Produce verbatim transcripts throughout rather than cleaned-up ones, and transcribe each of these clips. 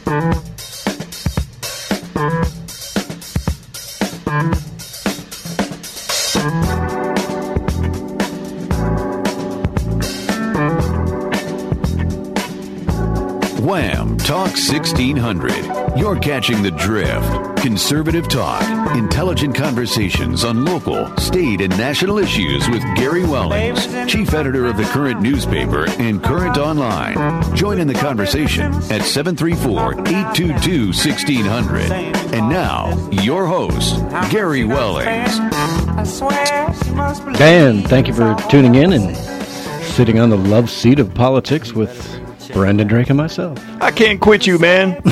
Wham! Talk sixteen hundred. You're catching the drift. Conservative talk, intelligent conversations on local, state, and national issues with Gary Wellings, chief editor of the Current newspaper and Current Online. Join in the conversation at seven three four, eight two two, one six zero zero. And now, your host, Gary Wellings. Dan, thank you for tuning in and sitting on the love seat of politics with Brendan Drake and myself. I can't quit you, man.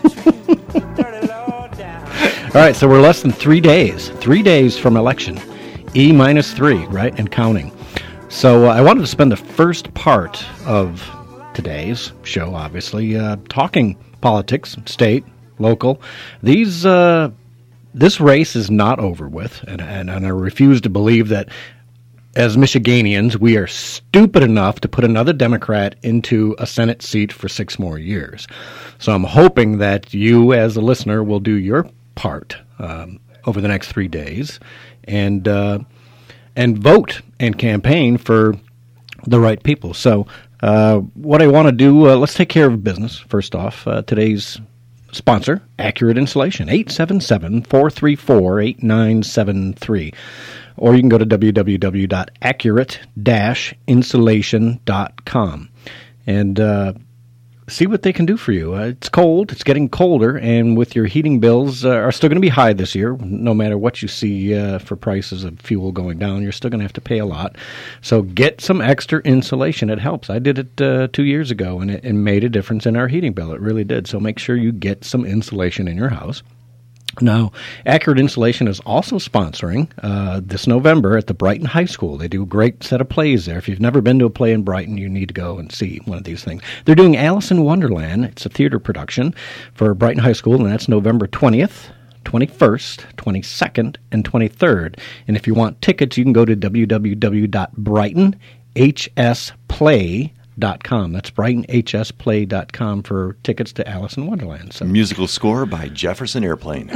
All right, so we're less than three days, three days from election, E minus three, right, and counting. So uh, I wanted to spend the first part of today's show, obviously, uh, talking politics, state, local. These, uh, this race is not over with, and, and, and I refuse to believe that as Michiganians, we are stupid enough to put another Democrat into a Senate seat for six more years. So I'm hoping that you, as a listener, will do your part um, over the next three days and uh, and vote and campaign for the right people. So uh, what I want to do, uh, let's take care of business first off. Uh, today's sponsor, Accurate Insulation, eight seven seven, four three four, eight nine seven three. Or you can go to w w w dot accurate dash insulation dot com and uh, see what they can do for you. Uh, it's cold. It's getting colder, and with your heating bills uh, are still going to be high this year. No matter what you see uh, for prices of fuel going down, you're still going to have to pay a lot. So get some extra insulation. It helps. I did it uh, two years ago, and it, it made a difference in our heating bill. It really did. So make sure you get some insulation in your house. Now, Accurate Insulation is also sponsoring uh, this November at the Brighton High School. They do a great set of plays there. If you've never been to a play in Brighton, you need to go and see one of these things. They're doing Alice in Wonderland. It's a theater production for Brighton High School, and that's November twentieth, twenty-first, twenty-second, and twenty-third. And if you want tickets, you can go to w w w dot brighton h s play dot com. That's brighton h s play dot com for tickets to Alice in Wonderland. So. Musical score by Jefferson Airplane.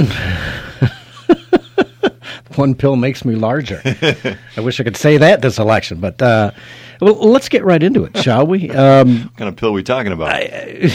One pill makes me larger. I wish I could say that this election, but uh, well, let's get right into it, shall we? Um, what kind of pill are we talking about? I,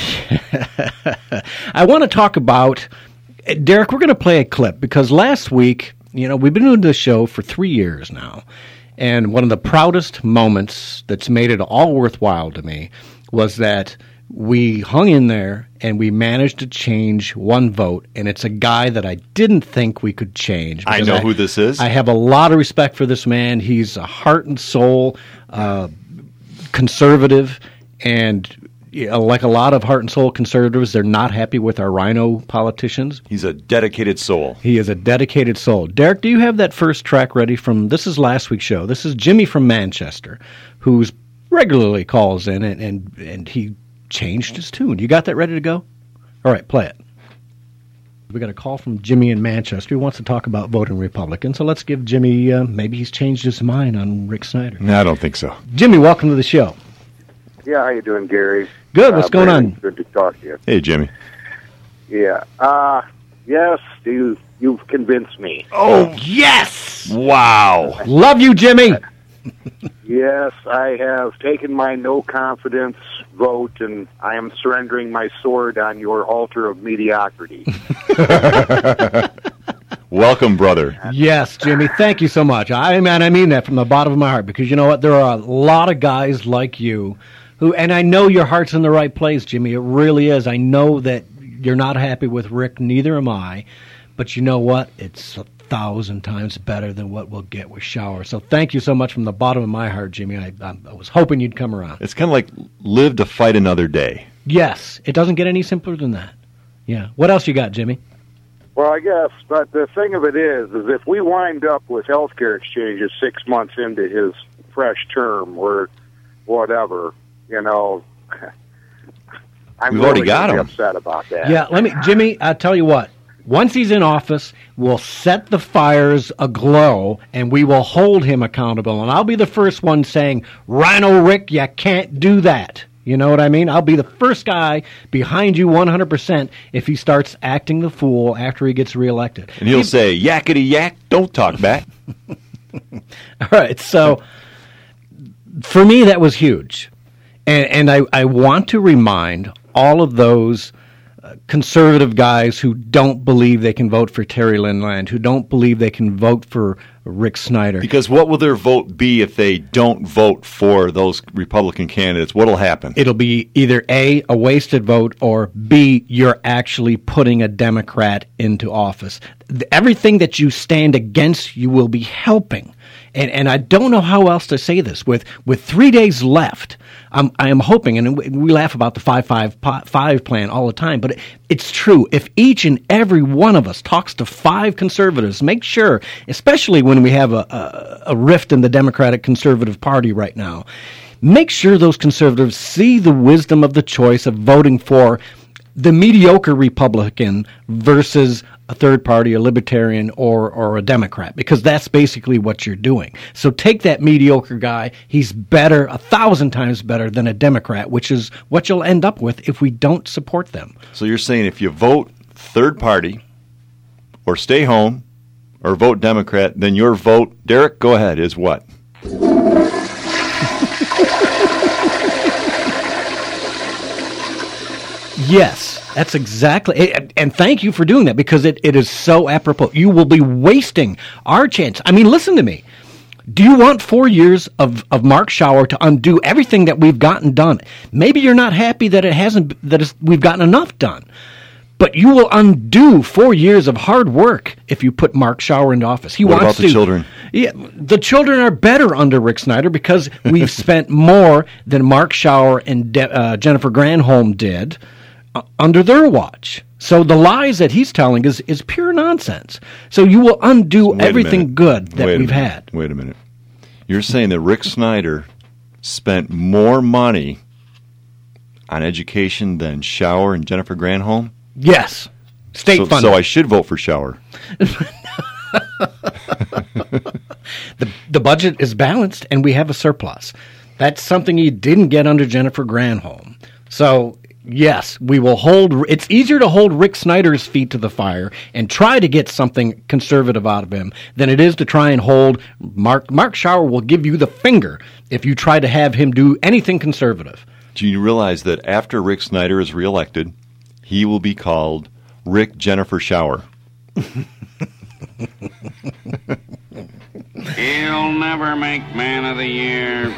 I want to talk about, Derek, we're going to play a clip because last week, you know, we've been doing this show for three years now. And one of the proudest moments that's made it all worthwhile to me was that we hung in there and we managed to change one vote. And it's a guy that I didn't think we could change. I know I, who this is. I have a lot of respect for this man. He's a heart and soul uh, conservative, and you know, like a lot of heart and soul conservatives, they're not happy with our rhino politicians. He's a dedicated soul. He is a dedicated soul. Derek, do you have that first track ready from, this is last week's show. This is Jimmy from Manchester, who's regularly calls in, and, and, and he changed his tune. You got that ready to go? All right, play it. We got a call from Jimmy in Manchester. He wants to talk about voting Republican, so let's give Jimmy, uh, maybe he's changed his mind on Rick Snyder. No, I don't think so. Jimmy, welcome to the show. Yeah, how you doing, Gary? Good. What's uh, going Brandon, on? Good to talk to you. Hey, Jimmy. Yeah. Uh, yes, you, you've convinced me. Oh, yes! Wow. Love you, Jimmy. Yes, I have taken my no-confidence vote, and I am surrendering my sword on your altar of mediocrity. Welcome, brother. Yes, Jimmy, thank you so much. I mean, I mean that from the bottom of my heart, because you know what? There are a lot of guys like you who, and I know your heart's in the right place, Jimmy. It really is. I know that you're not happy with Rick, neither am I, but you know what? It's a thousand times better than what we'll get with Shower. So thank you so much from the bottom of my heart, Jimmy. I, I, I was hoping you'd come around. It's kind of like live to fight another day. Yes, it doesn't get any simpler than that. Yeah. What else you got, Jimmy? Well, I guess, but the thing of it is, is if we wind up with healthcare exchanges six months into his fresh term or whatever, you know, I'm We've really already got him. upset about that. Yeah, let me, Jimmy, I'll tell you what. Once he's in office, we'll set the fires aglow, and we will hold him accountable. And I'll be the first one saying, Rhino Rick, you can't do that. You know what I mean? I'll be the first guy behind you one hundred percent if he starts acting the fool after he gets reelected. And he'll he, say, yakety yak, don't talk back. All right, so for me, that was huge. And, and I, I want to remind all of those uh, conservative guys who don't believe they can vote for Terry Lynn Land, who don't believe they can vote for Rick Snyder. Because what will their vote be if they don't vote for those Republican candidates? What will happen? It'll be either A, a wasted vote, or B, you're actually putting a Democrat into office. Everything that you stand against, you will be helping. And and I don't know how else to say this. With with three days left, I'm, I am hoping, and we laugh about the five five five plan all the time, but it, it's true. If each and every one of us talks to five conservatives, make sure, especially when we have a, a, a rift in the Democratic Conservative Party right now, make sure those conservatives see the wisdom of the choice of voting for the mediocre Republican versus a third party, a libertarian, or or a Democrat, because that's basically what you're doing. So take that mediocre guy. He's better, a thousand times better than a Democrat, which is what you'll end up with if we don't support them. So you're saying if you vote third party or stay home or vote Democrat, then your vote, Derek, go ahead, is what? Yes, that's exactly, and thank you for doing that, because it, it is so apropos. You will be wasting our chance. I mean, listen to me. Do you want four years of, of Mark Schauer to undo everything that we've gotten done? Maybe you're not happy that it hasn't, that it's, we've gotten enough done. But you will undo four years of hard work if you put Mark Schauer into office. He what wants about the to, children? Yeah, the children are better under Rick Snyder because we've spent more than Mark Schauer and De- uh, Jennifer Granholm did uh, under their watch. So the lies that he's telling is, is pure nonsense. So you will undo Wait everything good that Wait we've had. Wait a minute. You're saying that Rick Snyder spent more money on education than Schauer and Jennifer Granholm? Yes. State so, funded. So I should vote for Schauer. the the budget is balanced and we have a surplus. That's something you didn't get under Jennifer Granholm. So, yes, we will hold. It's easier to hold Rick Snyder's feet to the fire and try to get something conservative out of him than it is to try and hold Mark. Mark Schauer will give you the finger if you try to have him do anything conservative. Do you realize that after Rick Snyder is reelected, he will be called Rick Jennifer Schauer? He'll never make Man of the Year.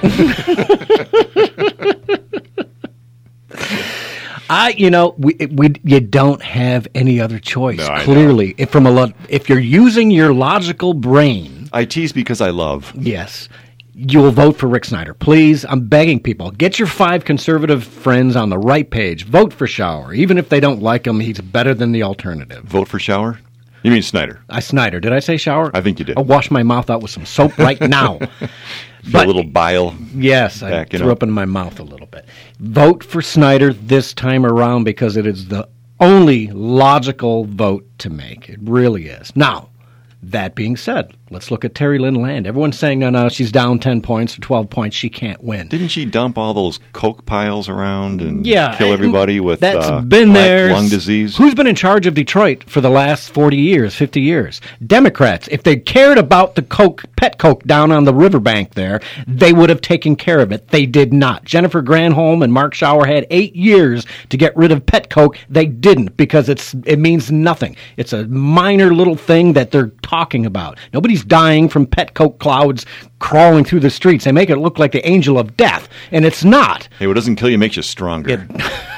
I, you know, we, we, you don't have any other choice. No, clearly, if from a lo- if you're using your logical brain, I tease because I love. Yes, you will vote for Rick Snyder. Please, I'm begging people, get your five conservative friends on the right page. Vote for Schauer, even if they don't like him. He's better than the alternative. Vote for Schauer? You mean Snyder? I Snyder. Did I say Schauer? I think you did. I'll wash my mouth out with some soap right now. Feel a little bile. Yes, I back, threw you know. up in my mouth a little bit. Vote for Snyder this time around because it is the only logical vote to make. It really is. Now, that being said, let's look at Terry Lynn Land. Everyone's saying, no, no, she's down ten points or twelve points. She can't win. Didn't she dump all those coke piles around and yeah, kill everybody with that's uh, been black there. lung disease? Who's been in charge of Detroit for the last forty years, fifty years? Democrats. If they cared about the coke, pet coke down on the riverbank there, they would have taken care of it. They did not. Jennifer Granholm and Mark Schauer had eight years to get rid of pet coke. They didn't because it's it means nothing. It's a minor little thing that they're talking about. Nobody's dying from pet coke clouds crawling through the streets. They make it look like the angel of death, and it's not. Hey, what doesn't kill you makes you stronger. It,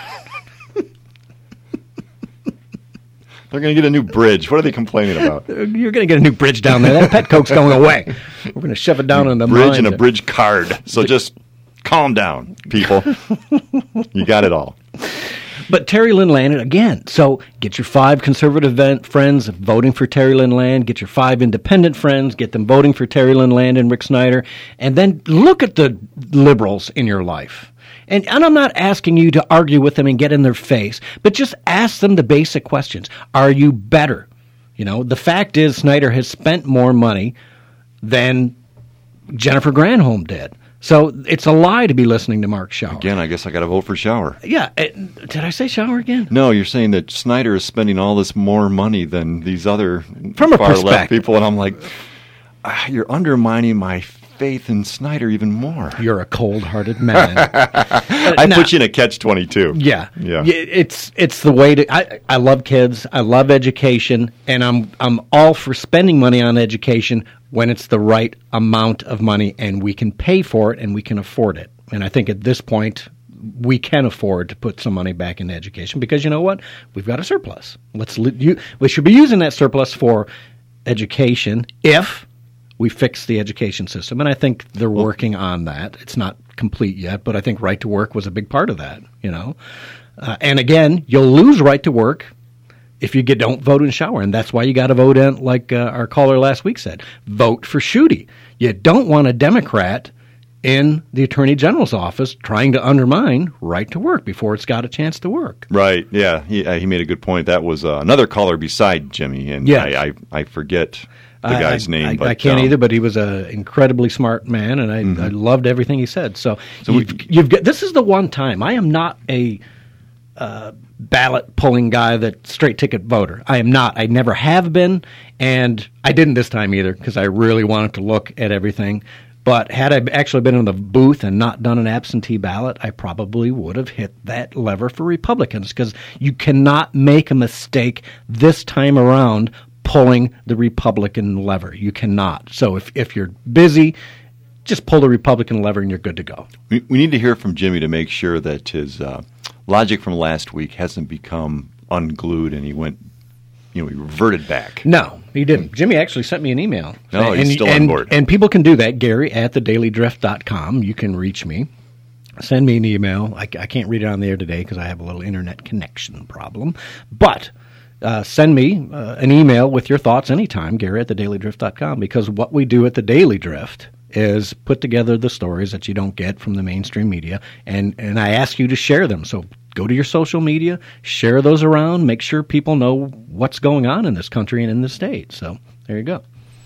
They're going to get a new bridge. What are they complaining about? You're going to get a new bridge down there. That pet coke's going away. We're going to shove it down in the bridge mine. and a bridge card. So just calm down, people. You got it all. But Terry Lynn Land, again, so get your five conservative ven- friends voting for Terry Lynn Land, get your five independent friends, get them voting for Terry Lynn Land and Rick Snyder, and then look at the liberals in your life. And, and I'm not asking you to argue with them and get in their face, but just ask them the basic questions. Are you better? You know, the fact is Snyder has spent more money than Jennifer Granholm did. So it's a lie to be listening to Mark Schauer. Again, I guess I got to vote for Schauer. Yeah. It, did I say Schauer again? No, you're saying that Snyder is spending all this more money than these other From a far left perspective. people, and I'm like, ah, you're undermining my faith in Snyder even more. You're a cold-hearted man. I now- put you in a catch twenty-two. Yeah, Yeah. It's it's the way to. I, I love kids. I love education, and I'm I'm all for spending money on education when it's the right amount of money, and we can pay for it and we can afford it. And I think at this point we can afford to put some money back into education because you know what? We've got a surplus. Let's li- you, we should be using that surplus for education if we fix the education system, and I think they're working on that. It's not complete yet, but I think right to work was a big part of that, you know. Uh, and again, you'll lose right to work if you get, don't vote in Schauer, and that's why you got to vote in, like uh, our caller last week said, vote for Schuette. You don't want a Democrat in the Attorney General's office trying to undermine right to work before it's got a chance to work. Right, yeah. He, uh, he made a good point. That was uh, another caller beside Jimmy, and Yeah. I, I, I forget the I- guy's I, name. I, but, I can't um, either, but he was an incredibly smart man, and I, Mm-hmm. I loved everything he said. So, So you've, we- you've got, this is the one time I am not a uh, ballot pulling guy, that straight ticket voter. I am not. I never have been, and I didn't this time either because I really wanted to look at everything. But had I actually been in the booth and not done an absentee ballot, I probably would have hit that lever for Republicans because you cannot make a mistake this time around pulling the Republican lever. You cannot. So if, if you're busy, just pull the Republican lever and you're good to go. We, we need to hear from Jimmy to make sure that his uh, logic from last week hasn't become unglued and he went, you know, he reverted back. No, he didn't. Jimmy actually sent me an email. No, he's and, still on and, board. And people can do that. Gary at the daily drift dot com. You can reach me. Send me an email. I, I can't read it on the air today because I have a little internet connection problem. But uh, send me uh, an email with your thoughts anytime, Gary at the daily drift dot com, because what we do at the Daily Drift is put together the stories that you don't get from the mainstream media, and, and I ask you to share them. So go to your social media, share those around, make sure people know what's going on in this country and in the state. So there you go.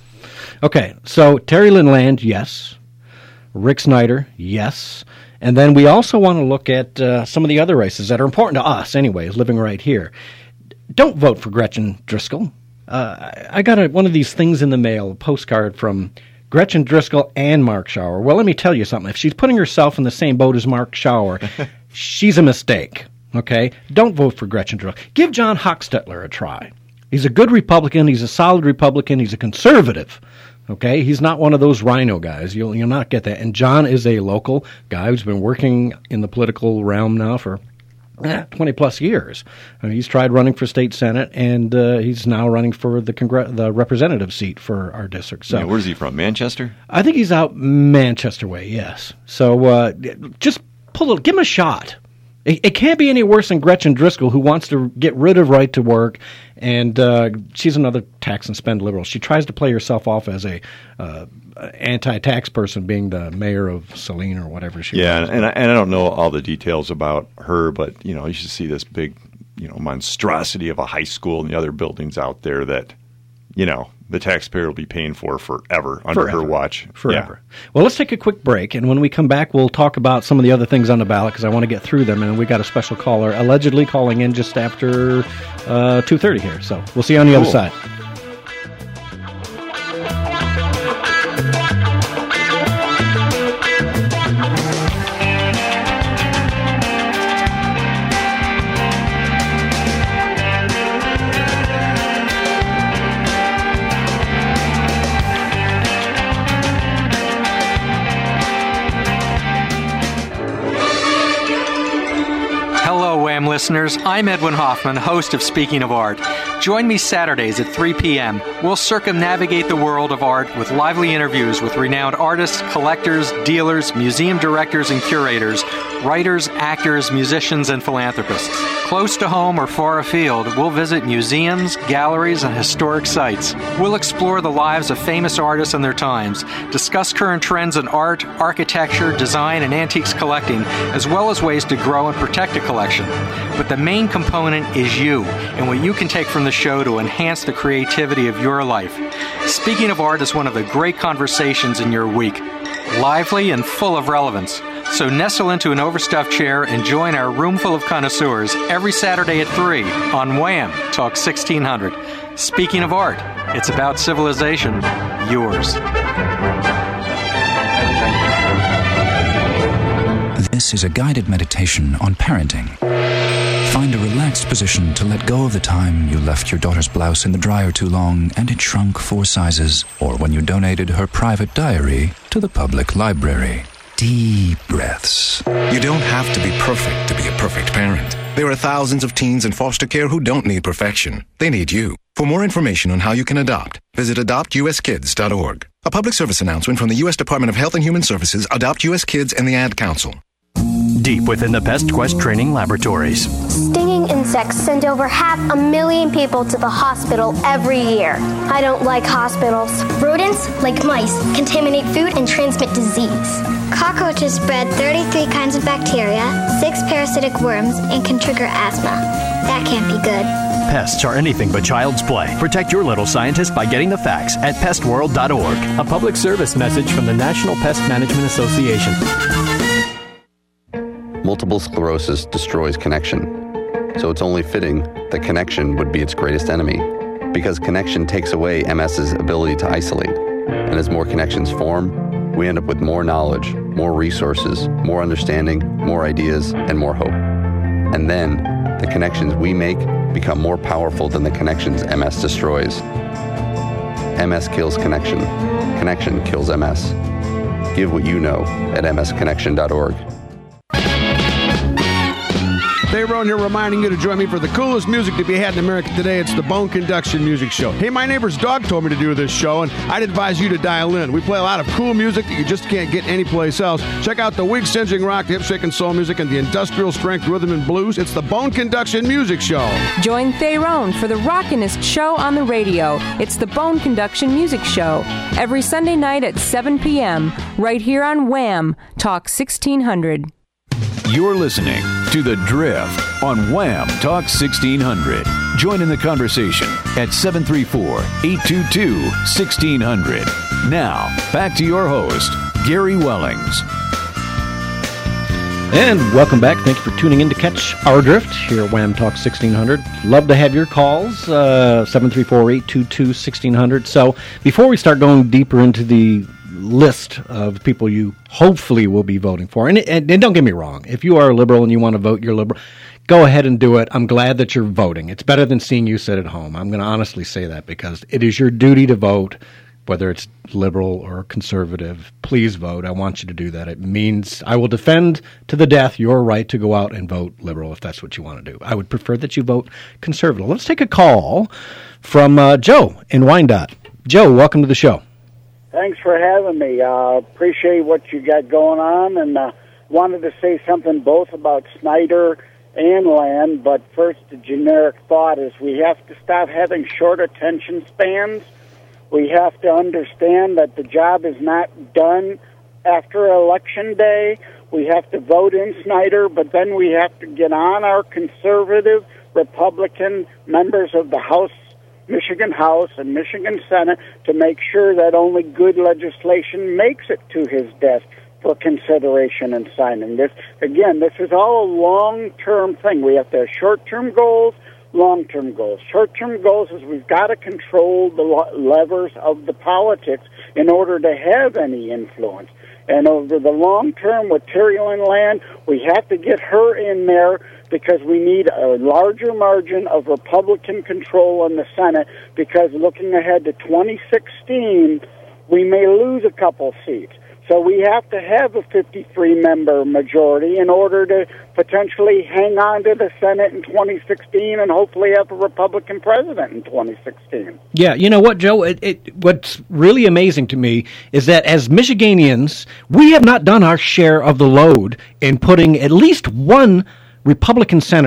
Okay, so Terry Lynn Land, yes. Rick Snyder, yes. And then we also want to look at uh, some of the other races that are important to us anyways, living right here. Don't vote for Gretchen Driscoll. Uh, I got a, one of these things in the mail, a postcard from Gretchen Driscoll and Mark Schauer. Well, let me tell you something. If she's putting herself in the same boat as Mark Schauer, she's a mistake, okay? Don't vote for Gretchen Driscoll. Give John Hochstetler a try. He's a good Republican. He's a solid Republican. He's a conservative, okay? He's not one of those rhino guys. You'll, you'll not get that. And John is a local guy who's been working in the political realm now for eh, twenty-plus years. I mean, he's tried running for state senate, and uh, he's now running for the congre- the representative seat for our district. So Yeah, where's he from? Manchester? I think he's out Manchester way, yes. So uh, just pull it, give him a shot. It, it can't be any worse than Gretchen Driscoll, who wants to get rid of right to work, and uh, she's another tax and spend liberal. She tries to play herself off as a uh, anti-tax person, being the mayor of Saline or whatever she Yeah, was. and I, and I don't know all the details about her, but you know, you should see this big, you know, monstrosity of a high school and the other buildings out there that, you know, the taxpayer will be paying for forever under Forever. her watch. Forever. Well, let's take a quick break, and when we come back, we'll talk about some of the other things on the ballot because I want to get through them, and we got a special caller allegedly calling in just after uh, two thirty here. So we'll see you on the Cool. other side. Hello, Wham listeners. I'm Edwin Hoffman, host of Speaking of Art. Join me Saturdays at three p.m. We'll circumnavigate the world of art with lively interviews with renowned artists, collectors, dealers, museum directors and curators, writers, actors, musicians, and philanthropists. Close to home or far afield, we'll visit museums, galleries, and historic sites. We'll explore the lives of famous artists and their times, discuss current trends in art, architecture, design, and antiques collecting, as well as ways to grow and protect a collection. But the main component is you, and what you can take from the show to enhance the creativity of your life. Speaking of Art is one of the great conversations in your week. lively and full of relevance. So nestle into an overstuffed chair and join our room full of connoisseurs every Saturday at three on Wham! Talk sixteen hundred. Speaking of art, it's about civilization, yours. This is a guided meditation on parenting. Find a relaxed position to let go of the time you left your daughter's blouse in the dryer too long and it shrunk four sizes, or when you donated her private diary to the public library. Deep breaths. You don't have to be perfect to be a perfect parent. There are thousands of teens in foster care who don't need perfection. They need you. For more information on how you can adopt, visit adopt u s kids dot org. A public service announcement from the U S Department of Health and Human Services, Adopt U S Kids, and the Ad Council. Deep within the PestQuest training laboratories. Stinging insects send over half a million people to the hospital every year. I don't like hospitals. Rodents, like mice, contaminate food and transmit disease. Cockroaches spread thirty-three kinds of bacteria, six parasitic worms, and can trigger asthma. That can't be good. Pests are anything but child's play. Protect your little scientist by getting the facts at pest world dot org. A public service message from the National Pest Management Association. Multiple sclerosis destroys connection, so it's only fitting that connection would be its greatest enemy, because connection takes away MS's ability to isolate, and as more connections form, we end up with more knowledge, more resources, more understanding, more ideas, and more hope. And then, the connections we make become more powerful than the connections M S destroys. M S kills connection. Connection kills M S. Give what you know at m s connection dot org. Dave Rowan here reminding you to join me for the coolest music to be had in America today. It's the Bone Conduction Music Show. Hey, my neighbor's dog told me to do this show, and I'd advise you to dial in. We play a lot of cool music that you just can't get anyplace else. Check out the wig-singeing rock, the hip-shaking soul music, and the industrial strength rhythm and blues. It's the Bone Conduction Music Show. Join Theron for the rockinest show on the radio. It's the Bone Conduction Music Show. Every Sunday night at seven p.m. right here on Wham! Talk sixteen hundred. You're listening to The Drift on Wham! Talk sixteen hundred. Join in the conversation at seven three four, eight two two, one six zero zero. Now, back to your host, Gary Wellings. And welcome back. Thank you for tuning in to catch our drift here at Wham! Talk sixteen hundred. Love to have your calls, uh, seven three four, eight two two, one six zero zero. So before we start going deeper into the list of people you hopefully will be voting for, and, and, and don't get me wrong, if you are a liberal and you want to vote, you're liberal, go ahead and do it. I'm glad that you're voting. It's better than seeing you sit at home. I'm going to honestly say that, because it is your duty to vote, whether it's liberal or conservative. Please vote. I want you to do that. It means I will defend to the death your right to go out and vote liberal if that's what you want to do. I would prefer that you vote conservative. Let's take a call from uh, Joe in Wyandotte. Joe, welcome to the show. Thanks for having me. Uh, appreciate what you got going on, and uh, wanted to say something both about Snyder and Land, but first the generic thought is we have to stop having short attention spans. We have to understand that the job is not done after Election Day. We have to vote in Snyder, but then we have to get on our conservative Republican members of the House, Michigan House and Michigan Senate, to make sure that only good legislation makes it to his desk for consideration and signing. This, again, this is all a long-term thing. We have to have short-term goals, long-term goals. Short-term goals is we've got to control the levers of the politics in order to have any influence. And over the long term with Terry-Lynn Land, we have to get her in there, because we need a larger margin of Republican control in the Senate, because looking ahead to twenty sixteen, we may lose a couple seats. So we have to have a fifty-three member majority in order to potentially hang on to the Senate in twenty sixteen and hopefully have a Republican president in twenty sixteen. Yeah, you know what, Joe? It, it, what's really amazing to me is that as Michiganians, we have not done our share of the load in putting at least one Republican senator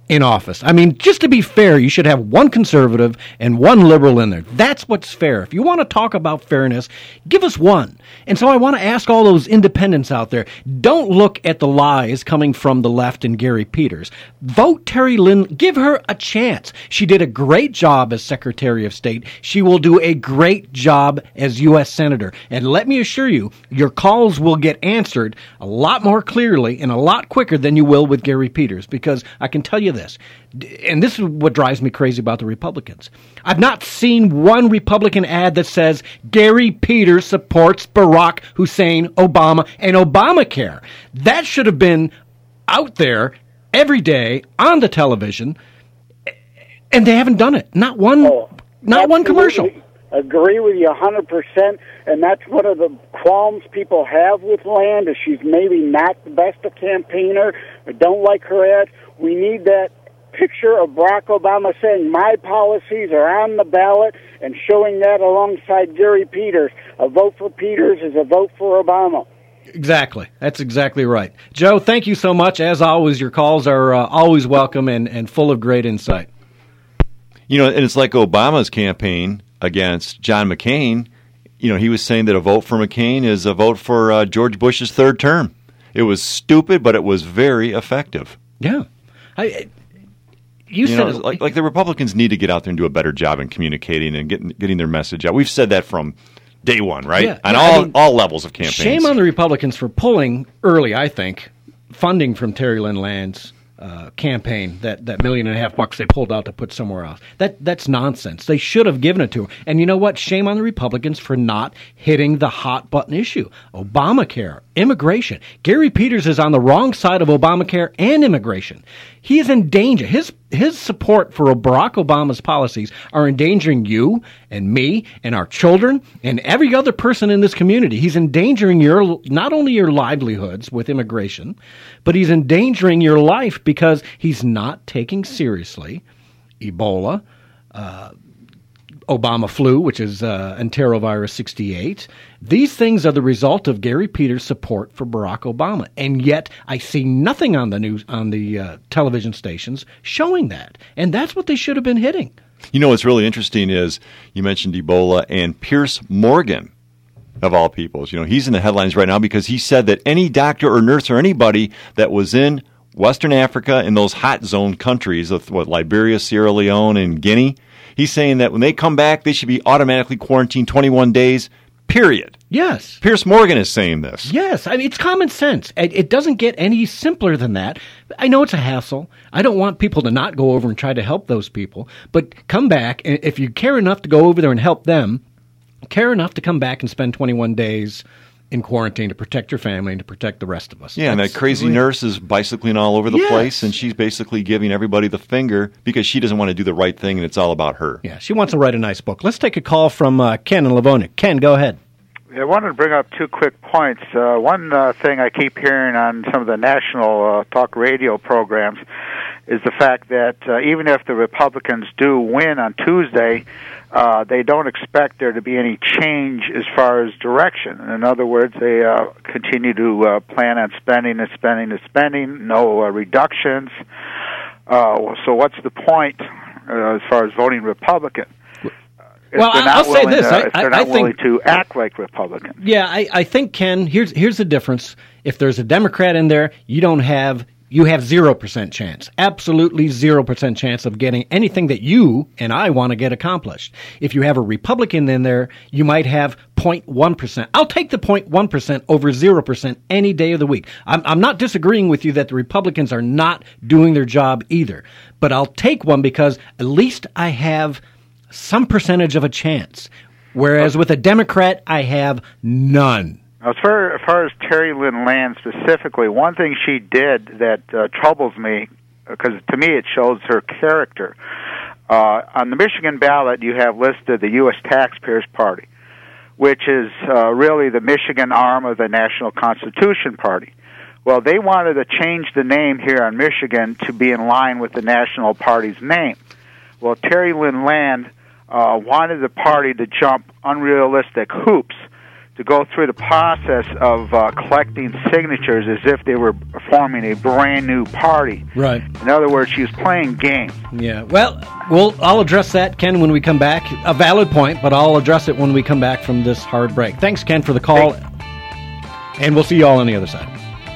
in office. I mean, just to be fair, you should have one conservative and one liberal in there. That's what's fair. If you want to talk about fairness, give us one. And so I want to ask all those independents out there, don't look at the lies coming from the left and Gary Peters. Vote Terry Lynn. Give her a chance. She did a great job as Secretary of State. She will do a great job as U S Senator. And let me assure you, your calls will get answered a lot more clearly and a lot quicker than you will with Gary Peters, because I can tell you this, and this is what drives me crazy about the Republicans. I've not seen one Republican ad that says Gary Peters supports Barack Hussein Obama and Obamacare. That should have been out there every day on the television, and they haven't done it. Not one, oh, not one commercial. Agree with you one hundred percent, and that's one of the qualms people have with Land, is she's maybe not the best a campaigner. I don't like her ad. We need that picture of Barack Obama saying, my policies are on the ballot, and showing that alongside Gary Peters. A vote for Peters is a vote for Obama. Exactly. That's exactly right. Joe, thank you so much. As always, your calls are uh, always welcome and, and full of great insight. You know, and it's like Obama's campaign against John McCain. You know, he was saying that a vote for McCain is a vote for uh, George Bush's third term. It was stupid, but it was very effective. Yeah. I, you, you said know, it, like, like the Republicans need to get out there and do a better job in communicating and getting getting their message out. We've said that from day one, right? Yeah, on yeah, all I mean, all levels of campaigns. Shame on the Republicans for pulling early, I think, funding from Terry Lynn Land's uh, campaign, that, that million and a half bucks they pulled out to put somewhere else. That That's nonsense. They should have given it to her. And you know what? Shame on the Republicans for not hitting the hot button issue. Obamacare, immigration. Gary Peters is on the wrong side of Obamacare and immigration. He is in danger. His his support for Barack Obama's policies are endangering you and me and our children and every other person in this community. He's endangering your not only your livelihoods with immigration, but he's endangering your life because he's not taking seriously Ebola, uh, Obama flu, which is uh, enterovirus sixty-eight. These things are the result of Gary Peters' support for Barack Obama, and yet I see nothing on the news on the uh, television stations showing that, and that's what they should have been hitting. You know what's really interesting is you mentioned Ebola, and Piers Morgan, of all peoples, you know, he's in the headlines right now because he said that any doctor or nurse or anybody that was in Western Africa in those hot zone countries of what Liberia, Sierra Leone, and Guinea. He's saying that when they come back, they should be automatically quarantined twenty-one days, period. Yes. Piers Morgan is saying this. Yes. I mean, it's common sense. It, it doesn't get any simpler than that. I know it's a hassle. I don't want people to not go over and try to help those people. But come back, and if you care enough to go over there and help them, care enough to come back and spend twenty-one days in quarantine to protect your family and to protect the rest of us. Yeah, That's and that crazy really... nurse is bicycling all over the yes. place, and she's basically giving everybody the finger because she doesn't want to do the right thing, and it's all about her. Yeah, she wants to write a nice book. Let's take a call from uh, Ken in Livonia. Ken, go ahead. I wanted to bring up two quick points. Uh, one uh, thing I keep hearing on some of the national uh, talk radio programs is the fact that uh, even if the Republicans do win on Tuesday, uh, they don't expect there to be any change as far as direction. In other words, they uh, continue to uh, plan on spending and spending and spending, no uh, reductions. Uh, so what's the point uh, as far as voting Republican? If well, I'll say this. To, I, if they're I, not I willing think, to act like Republicans. Yeah, I, I think, Ken, here's here's the difference. If there's a Democrat in there, you don't have you have zero percent chance, absolutely zero percent chance of getting anything that you and I want to get accomplished. If you have a Republican in there, you might have zero point one percent. I'll take the zero point one percent over zero percent any day of the week. I'm, I'm not disagreeing with you that the Republicans are not doing their job either, but I'll take one because at least I have some percentage of a chance, whereas with a Democrat, I have none. As far, as far as Terry Lynn Land specifically, one thing she did that uh, troubles me, because to me it shows her character. Uh, on the Michigan ballot, you have listed the U S Taxpayers Party, which is uh, really the Michigan arm of the National Constitution Party. Well, they wanted to change the name here in Michigan to be in line with the National Party's name. Well, Terry Lynn Land uh, wanted the party to jump unrealistic hoops to go through the process of uh, collecting signatures as if they were forming a brand new party. Right. In other words, she was playing games. Yeah. Well, we'll I'll address that, Ken, when we come back. A valid point, but I'll address it when we come back from this hard break. Thanks, Ken, for the call. Thanks. And we'll see you all on the other side.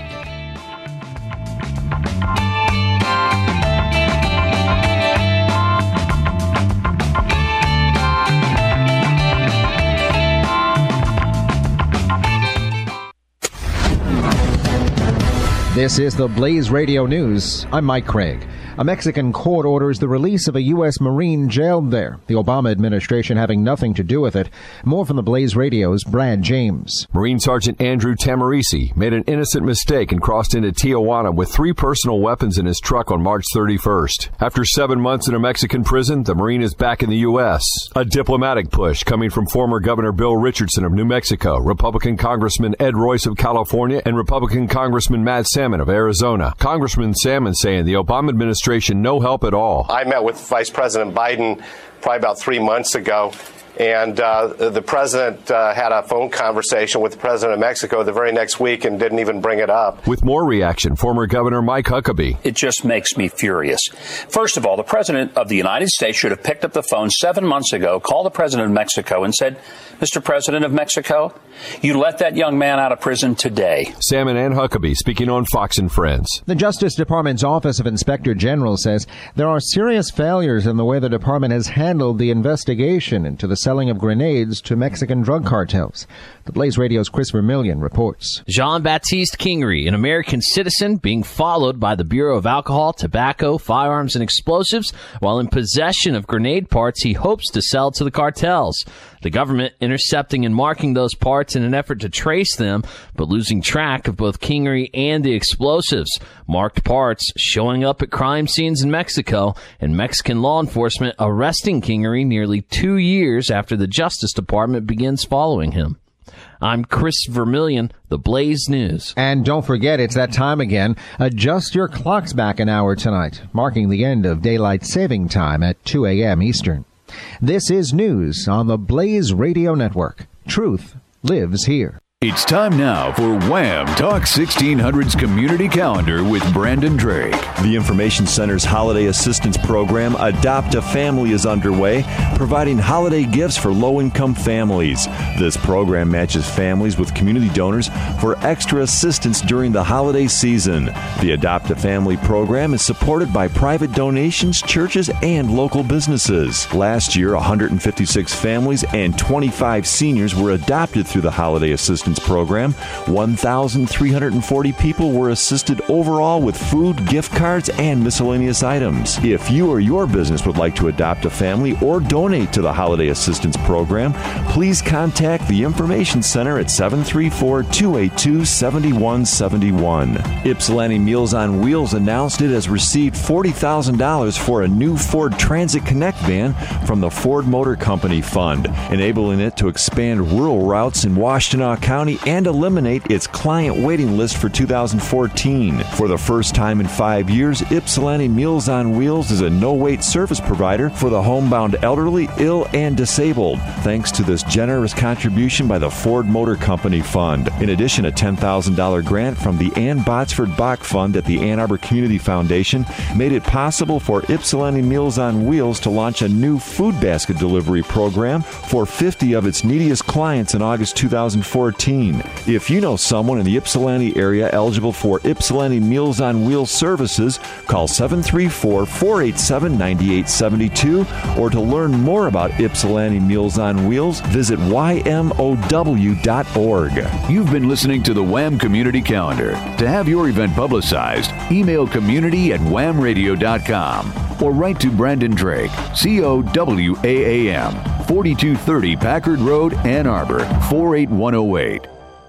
This is the Blaze Radio News. I'm Mike Craig. A Mexican court orders the release of a U S Marine jailed there, the Obama administration having nothing to do with it. More from the Blaze Radio's Brad James. Marine Sergeant Andrew Tamarisi made an innocent mistake and crossed into Tijuana with three personal weapons in his truck on March thirty-first. After seven months in a Mexican prison, the Marine is back in the U S. A diplomatic push coming from former Governor Bill Richardson of New Mexico, Republican Congressman Ed Royce of California, and Republican Congressman Matt Salmon of Arizona. Congressman Salmon saying the Obama administration no help at all. I met with Vice President Biden probably about three months ago, and uh, the president uh, had a phone conversation with the president of Mexico the very next week and didn't even bring it up. With more reaction, former Governor Mike Huckabee. It just makes me furious. First of all, the president of the United States should have picked up the phone seven months ago, called the president of Mexico and said, Mister President of Mexico, you let that young man out of prison today. Salmon and Huckabee speaking on Fox and Friends. The Justice Department's Office of Inspector General says there are serious failures in the way the department has handled the investigation into the selling of grenades to Mexican drug cartels. The Blaze Radio's Chris Vermillion reports. Jean-Baptiste Kingery, an American citizen being followed by the Bureau of Alcohol, Tobacco, Firearms, and Explosives while in possession of grenade parts he hopes to sell to the cartels. The government intercepting and marking those parts in an effort to trace them, but losing track of both Kingery and the explosives. Marked parts showing up at crime scenes in Mexico, and Mexican law enforcement arresting Kingery nearly two years after the Justice Department begins following him. I'm Chris Vermillion, the Blaze News. And don't forget, it's that time again. Adjust your clocks back an hour tonight, marking the end of daylight saving time at two a.m. Eastern. This is news on the Blaze Radio Network. Truth lives here. It's time now for Wham! Talk sixteen hundred's Community Calendar with Brandon Drake. The Information Center's Holiday Assistance Program, Adopt a Family, is underway, providing holiday gifts for low-income families. This program matches families with community donors for extra assistance during the holiday season. The Adopt a Family program is supported by private donations, churches, and local businesses. Last year, one hundred fifty-six families and twenty-five seniors were adopted through the Holiday Assistance Program. one thousand three hundred forty people were assisted overall with food, gift cards, and miscellaneous items. If you or your business would like to adopt a family or donate to the Holiday Assistance Program, please contact the Information Center at seven three four, two eight two, seven one seven one. Ypsilanti Meals on Wheels announced it has received forty thousand dollars for a new Ford Transit Connect van from the Ford Motor Company Fund, enabling it to expand rural routes in Washtenaw County and eliminate its client waiting list for two thousand fourteen. For the first time in five years, Ypsilanti Meals on Wheels is a no-wait service provider for the homebound elderly, ill, and disabled, thanks to this generous contribution by the Ford Motor Company Fund. In addition, a ten thousand dollars grant from the Ann Botsford Bach Fund at the Ann Arbor Community Foundation made it possible for Ypsilanti Meals on Wheels to launch a new food basket delivery program for fifty of its neediest clients in August two thousand fourteen. If you know someone in the Ypsilanti area eligible for Ypsilanti Meals on Wheels services, call seven three four, four eight seven, nine eight seven two, or to learn more about Ypsilanti Meals on Wheels, visit Y M O W dot org. You've been listening to the Wham! Community Calendar. To have your event publicized, email community at wham radio dot com or write to Brandon Drake, C O W A A M, forty-two thirty Packard Road, Ann Arbor, four eight one oh eight.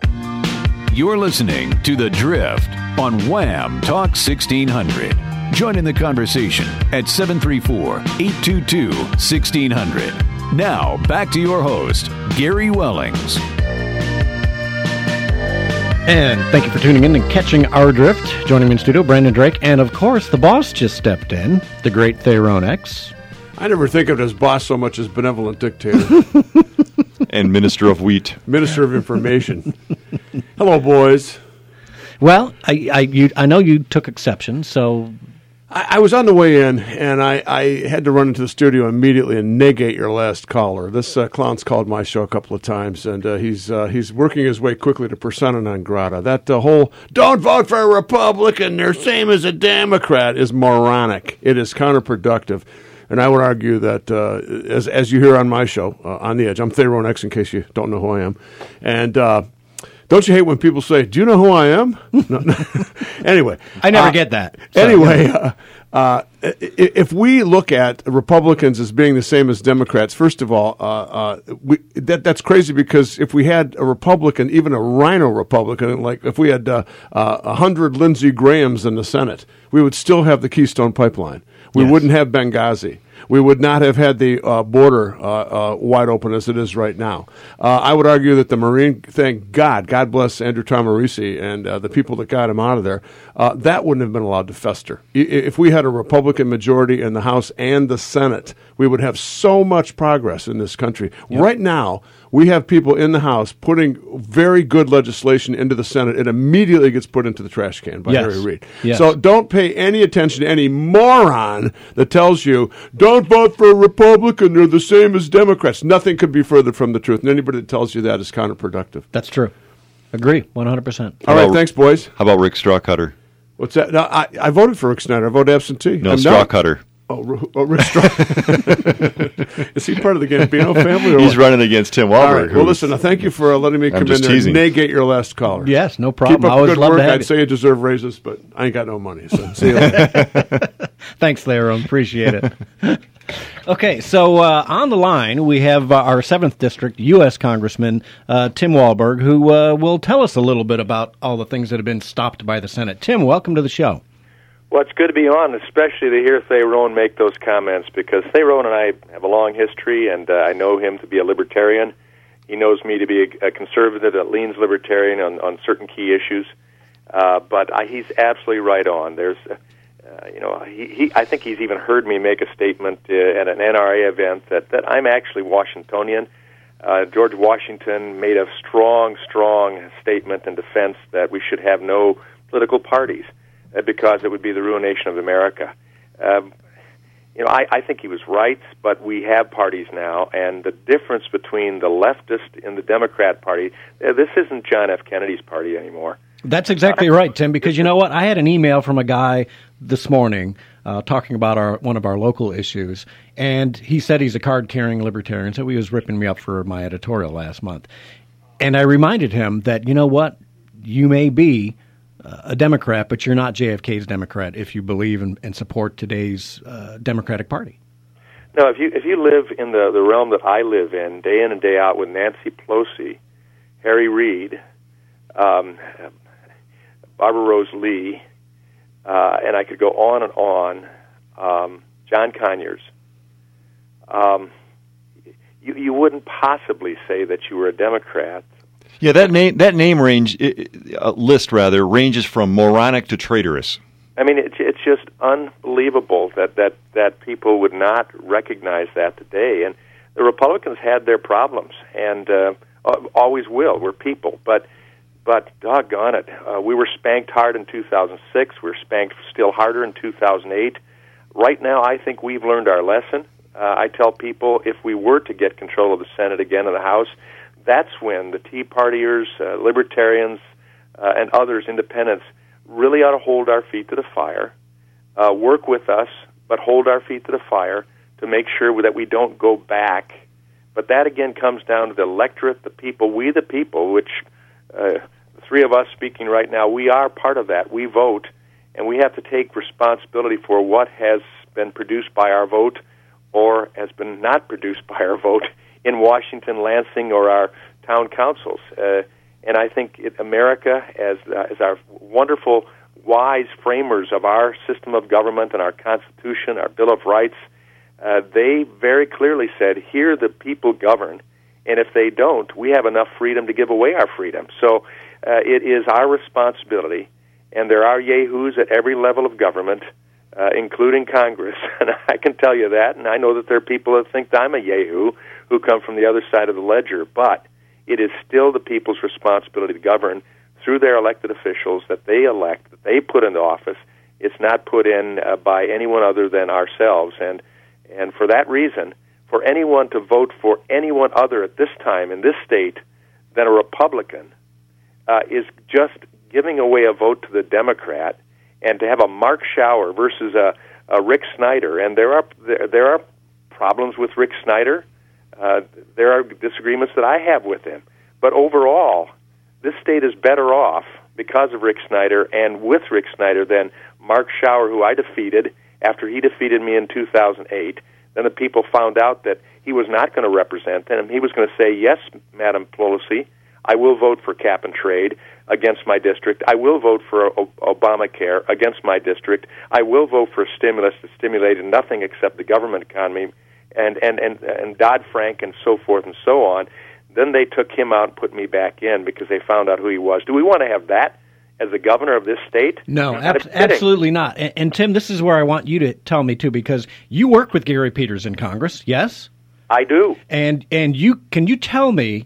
You're listening to The Drift on Wham! Talk sixteen hundred. Join in the conversation at seven three four, eight two two, one six zero zero. Now, back to your host, Gary Wellings. And thank you for tuning in and catching our drift. Joining me in studio, Brandon Drake, and of course, the boss just stepped in, the great Theron X. I never think of it as boss so much as benevolent dictator. and Minister of Wheat. Minister of Information. Hello, boys. Well, I I, you, I know you took exception, so... I, I was on the way in, and I, I had to run into the studio immediately and negate your last caller. This uh, clown's called my show a couple of times, and uh, he's uh, he's working his way quickly to persona non grata. That uh, whole, don't vote for a Republican, they're same as a Democrat, is moronic. It is counterproductive. And I would argue that, uh, as as you hear on my show, uh, On the Edge, I'm Theron X, in case you don't know who I am. And... Uh, Don't you hate when people say, do you know who I am? No, no. Anyway. I never uh, get that. So. Anyway, uh, uh, if we look at Republicans as being the same as Democrats, first of all, uh, uh, we, that that's crazy, because if we had a Republican, even a rhino Republican, like if we had uh, uh, one hundred Lindsey Grahams in the Senate, we would still have the Keystone Pipeline. We yes. wouldn't have Benghazi. We would not have had the uh, border uh, uh, wide open as it is right now. Uh, I would argue that the Marine, thank God, God bless Andrew Tomarisi and uh, the people that got him out of there, uh, that wouldn't have been allowed to fester. I, if we had a Republican majority in the House and the Senate, we would have so much progress in this country. Yep. Right now, we have people in the House putting very good legislation into the Senate. It immediately gets put into the trash can by yes. Harry Reid. Yes. So don't pay any attention to any moron that tells you, don't vote for a Republican, they're the same as Democrats. Nothing could be further from the truth. And anybody that tells you that is counterproductive. That's true. Agree, one hundred percent. All right, thanks, boys. How about Rick Strawcutter? What's that? No, I, I voted for Rick Snyder. I voted absentee. No, Strawcutter. Oh, oh, Rick Straw. Is he part of the Gambino family? Or He's what? running against Tim Walberg. All right. Well, listen, uh, thank you for uh, letting me I'm come in just there teasing. and negate your last caller. Yes, no problem. Keep up I the always good love work. to have I'd you. say you deserve raises, but I ain't got no money. So see you later. Thanks, Theron. Appreciate it. Okay, so uh, on the line, we have uh, our seventh District U S Congressman uh, Tim Walberg, who uh, will tell us a little bit about all the things that have been stopped by the Senate. Tim, welcome to the show. Well, it's good to be on, especially to hear Theron make those comments, because Theron and I have a long history, and uh, I know him to be a libertarian. He knows me to be a, a conservative that leans libertarian on, on certain key issues. Uh, but I, he's absolutely right on. There's, uh, you know, he, he, I think he's even heard me make a statement uh, at an N R A event that, that I'm actually Washingtonian. Uh, George Washington made a strong, strong statement in defense that we should have no political parties, because it would be the ruination of America. Um, you know, I, I think he was right, but we have parties now, and the difference between the leftist and the Democrat Party, uh, this isn't John F. Kennedy's party anymore. That's exactly uh, right, Tim, because you know what? I had an email from a guy this morning uh, talking about our one of our local issues, and he said he's a card-carrying libertarian, so he was ripping me up for my editorial last month. And I reminded him that, you know what? You may be a Democrat, but you're not J F K's Democrat if you believe in, and support today's uh, Democratic Party. No, if you if you live in the, the realm that I live in, day in and day out, with Nancy Pelosi, Harry Reid, um, Barbara Rose Lee, uh, and I could go on and on, um, John Conyers, um, you, you wouldn't possibly say that you were a Democrat. Yeah, that name that name range uh, list rather ranges from moronic to traitorous. I mean, it's it's just unbelievable that, that, that people would not recognize that today. And the Republicans had their problems, and uh, always will. We're people, but but doggone it, uh, we were spanked hard in two thousand six. We were spanked still harder in two thousand eight. Right now, I think we've learned our lesson. Uh, I tell people, if we were to get control of the Senate again and the House, that's when the Tea Partiers, uh, Libertarians, uh, and others, independents, really ought to hold our feet to the fire, uh, work with us, but hold our feet to the fire to make sure that we don't go back. But that, again, comes down to the electorate, the people, we the people, which uh, the three of us speaking right now, we are part of that. We vote, and we have to take responsibility for what has been produced by our vote or has been not produced by our vote in Washington, Lansing, or our town councils. Uh, and I think it, America, as, uh, as our wonderful, wise framers of our system of government and our Constitution, our Bill of Rights, uh, they very clearly said, here the people govern, and if they don't, we have enough freedom to give away our freedom. So uh, it is our responsibility, and there are yahoos at every level of government, uh, including Congress, and I can tell you that, and I know that there are people that think that I'm a yahoo, who come from the other side of the ledger. But it is still the people's responsibility to govern through their elected officials that they elect, that they put into office. It's not put in uh, by anyone other than ourselves. And and for that reason, for anyone to vote for anyone other at this time in this state than a Republican uh, is just giving away a vote to the Democrat. And to have a Mark Schauer versus a, a Rick Snyder, and there are there, there are problems with Rick Snyder. Uh, there are disagreements that I have with him. But overall, this state is better off because of Rick Snyder and with Rick Snyder than Mark Schauer, who I defeated after he defeated me in two thousand eight. Then the people found out that he was not going to represent them. He was going to say, yes, Madam Pelosi, I will vote for cap and trade against my district. I will vote for o- Obamacare against my district. I will vote for a stimulus that stimulated nothing except the government economy, and, and, and, and Dodd-Frank and so forth and so on. Then they took him out and put me back in because they found out who he was. Do we want to have that as the governor of this state? No, ab- absolutely not. And, and, Tim, this is where I want you to tell me, too, because you work with Gary Peters in Congress, yes? I do. And and you can you tell me,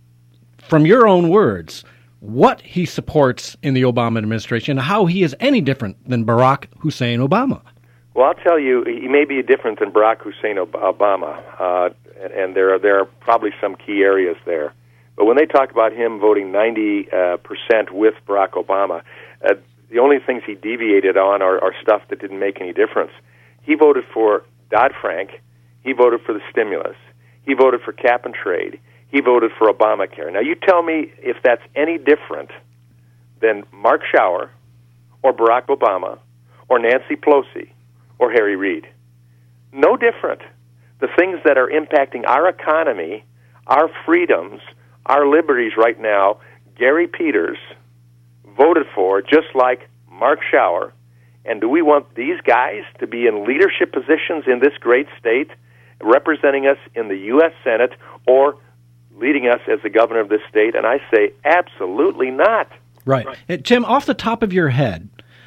from your own words, what he supports in the Obama administration, how he is any different than Barack Hussein Obama? Well, I'll tell you, he may be different than Barack Hussein Obama, uh, and, and there are there are probably some key areas there. But when they talk about him voting ninety percent uh, with Barack Obama, uh, the only things he deviated on are, are stuff that didn't make any difference. He voted for Dodd-Frank. He voted for the stimulus. He voted for cap and trade. He voted for Obamacare. Now, you tell me if that's any different than Mark Schauer or Barack Obama or Nancy Pelosi or Harry Reid. No different. The things that are impacting our economy, our freedoms, our liberties right now, Gary Peters voted for just like Mark Schauer. And do we want these guys to be in leadership positions in this great state, representing us in the U S Senate or leading us as the governor of this state? And I say absolutely not. Right. right. Tim, off the top of your head,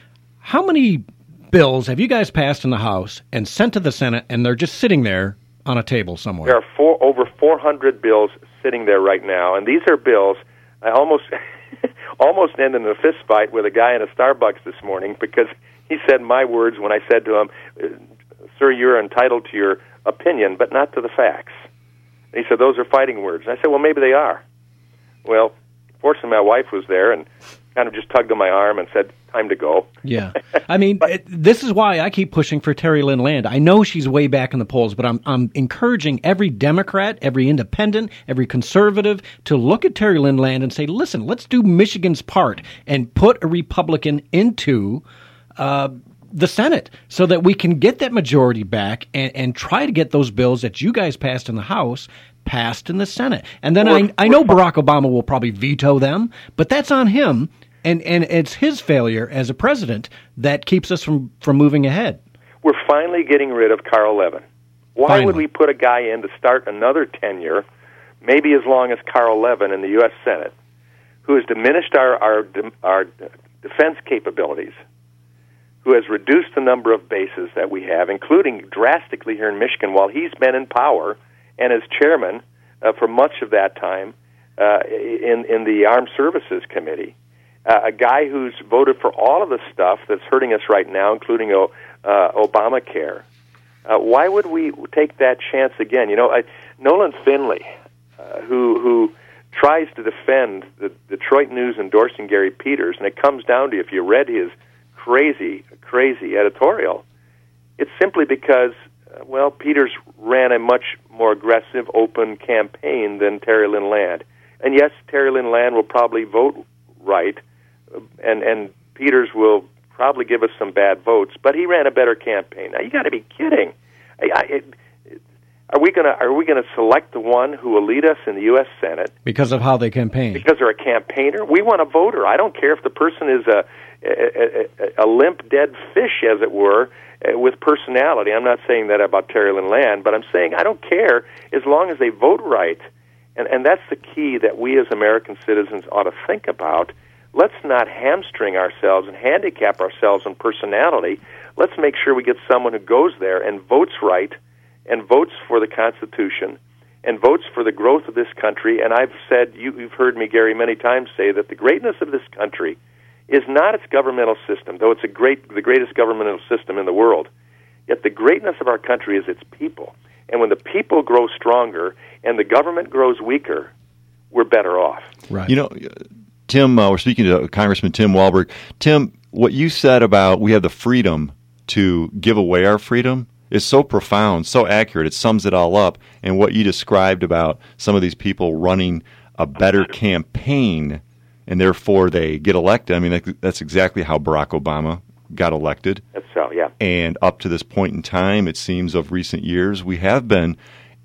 how many bills have you guys passed in the House and sent to the Senate, and they're just sitting there on a table somewhere? There are four, over four hundred bills sitting there right now, and these are bills I almost almost ended in a fist fight with a guy in a Starbucks this morning because he said my words when I said to him, "Sir, you're entitled to your opinion, but not to the facts." And he said, "Those are fighting words." And I said, "Well, maybe they are." Well, fortunately, my wife was there and kind of just tugged on my arm and said, "Time to go." Yeah. I mean, but, it, this is why I keep pushing for Terry Lynn Land. I know she's way back in the polls, but I'm I'm encouraging every Democrat, every independent, every conservative to look at Terry Lynn Land and say, listen, let's do Michigan's part and put a Republican into uh, the Senate so that we can get that majority back and, and try to get those bills that you guys passed in the House passed in the Senate. And then I, I know Barack Obama will probably veto them, but that's on him. And and it's his failure as a president that keeps us from, from moving ahead. We're finally getting rid of Carl Levin. Why finally. would we put a guy in to start another tenure, maybe as long as Carl Levin in the U S Senate, who has diminished our, our, our defense capabilities, who has reduced the number of bases that we have, including drastically here in Michigan, while he's been in power and as chairman uh, for much of that time uh, in, in the Armed Services Committee. Uh, a guy who's voted for all of the stuff that's hurting us right now, including uh, Obamacare. Uh, why would we take that chance again? You know, I, Nolan Finley, uh, who who tries to defend the Detroit News endorsing Gary Peters, and it comes down to, if you read his crazy, crazy editorial, it's simply because, uh, well, Peters ran a much more aggressive, open campaign than Terry Lynn Land. And yes, Terry Lynn Land will probably vote right, and and Peters will probably give us some bad votes, but he ran a better campaign. Now you got to be kidding! I, I, it, it, are we gonna are we gonna select the one who will lead us in the U S Senate because of how they campaign? Because they're a campaigner. We want a voter. I don't care if the person is a a, a, a limp dead fish, as it were, with personality. I'm not saying that about Terry Lynn Land, but I'm saying I don't care as long as they vote right. And, and that's the key that we as American citizens ought to think about. Let's not hamstring ourselves and handicap ourselves on personality. Let's make sure we get someone who goes there and votes right and votes for the Constitution and votes for the growth of this country. And I've said, you, you've heard me, Gary, many times say that the greatness of this country is not its governmental system, though it's a great, the greatest governmental system in the world. Yet the greatness of our country is its people. And when the people grow stronger and the government grows weaker, we're better off. Right. You know, Tim, uh, we're speaking to Congressman Tim Walberg. Tim, what you said about we have the freedom to give away our freedom is so profound, so accurate. It sums it all up. And what you described about some of these people running a better campaign and therefore they get elected, I mean, that, that's exactly how Barack Obama got elected. That's so, yeah. And up to this point in time, it seems of recent years, we have been,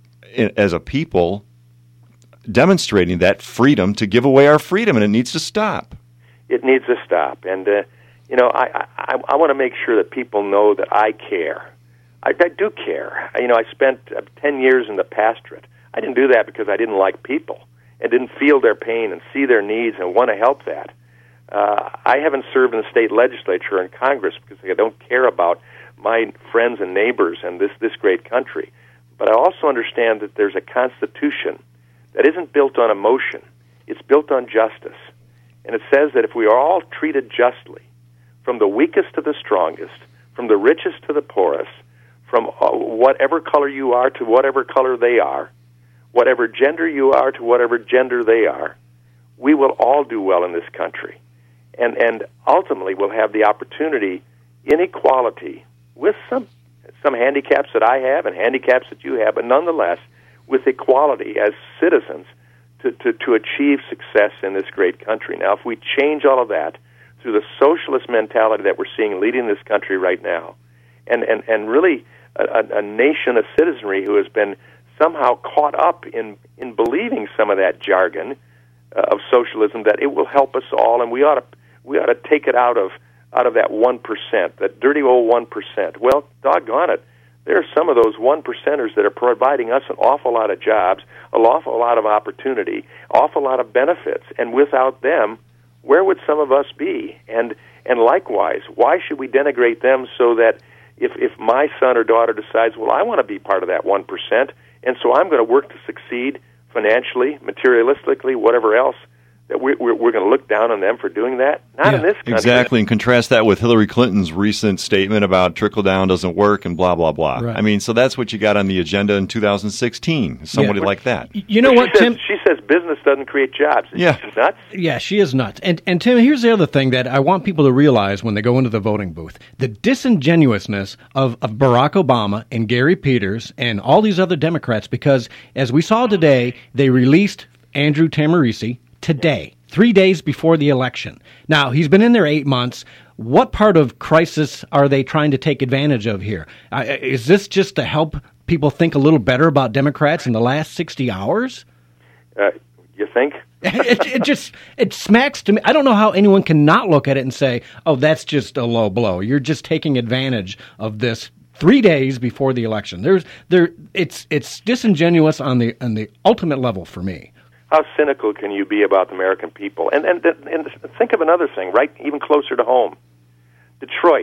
as a people, demonstrating that freedom to give away our freedom, and it needs to stop. It needs to stop. And, uh, you know, I, I, I want to make sure that people know that I care. I, I do care. You know, I spent uh, ten years in the pastorate. I didn't do that because I didn't like people and didn't feel their pain and see their needs and want to help that. Uh, I haven't served in the state legislature and Congress because I don't care about my friends and neighbors and this, this great country. But I also understand that there's a Constitution that isn't built on emotion. It's built on justice. And it says that if we are all treated justly, from the weakest to the strongest, from the richest to the poorest, from uh, whatever color you are to whatever color they are, whatever gender you are to whatever gender they are, we will all do well in this country. And and ultimately we'll have the opportunity in equality with some some handicaps that I have and handicaps that you have, but nonetheless with equality as citizens to, to, to achieve success in this great country. Now, if we change all of that through the socialist mentality that we're seeing leading this country right now, and, and, and really a, a nation of citizenry who has been somehow caught up in, in believing some of that jargon uh, of socialism, that it will help us all, and we ought to we ought to take it out of out of that one percent, that dirty old one percent. Well, doggone it, there are some of those one percenters that are providing us an awful lot of jobs, an awful lot of opportunity, awful lot of benefits, and without them, where would some of us be? And and likewise, why should we denigrate them so that if, if my son or daughter decides, well, I want to be part of that one percent, and so I'm going to work to succeed financially, materialistically, whatever else, that we're, we're, we're going to look down on them for doing that? Not yeah, in this country. Exactly, and contrast that with Hillary Clinton's recent statement about trickle-down doesn't work and blah, blah, blah. Right. I mean, so that's what you got on the agenda in two thousand sixteen, somebody yeah. like that. You know she what, says, Tim? She says business doesn't create jobs. Is yeah. she nuts? Yeah, she is nuts. And, and Tim, here's the other thing that I want people to realize when they go into the voting booth. The disingenuousness of, of Barack Obama and Gary Peters and all these other Democrats, because as we saw today, they released Andrew Tamorisi today, three days before the election. Now, he's been in there eight months. What part of crisis are they trying to take advantage of here? Uh, is this just to help people think a little better about Democrats in the last sixty hours? Uh, you think? it, it just it smacks to me. I don't know how anyone can not look at it and say, oh, that's just a low blow. You're just taking advantage of this three days before the election. There's there it's it's disingenuous on the on the ultimate level for me. How cynical can you be about the American people? And, and and think of another thing, right? Even closer to home. Detroit,